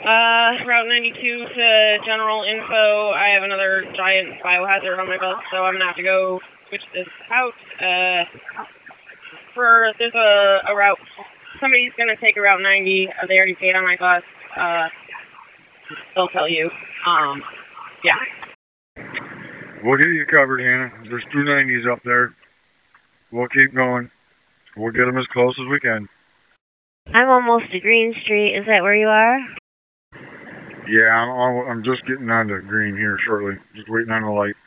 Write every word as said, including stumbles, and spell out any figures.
Uh, Route ninety-two to general info. I have another giant biohazard on my belt, so I'm gonna have to go switch this out. Uh, for, there's a, a route, somebody's gonna take a Route ninety, uh, they already paid on my bus. Uh, they'll tell you. Um, yeah. We'll get you covered, Hannah. There's two nineties up there. We'll keep going. We'll get them as close as we can. I'm almost to Green Street. Is that where you are? Yeah, I'm, I'm just getting onto Green here shortly. Just waiting on the light.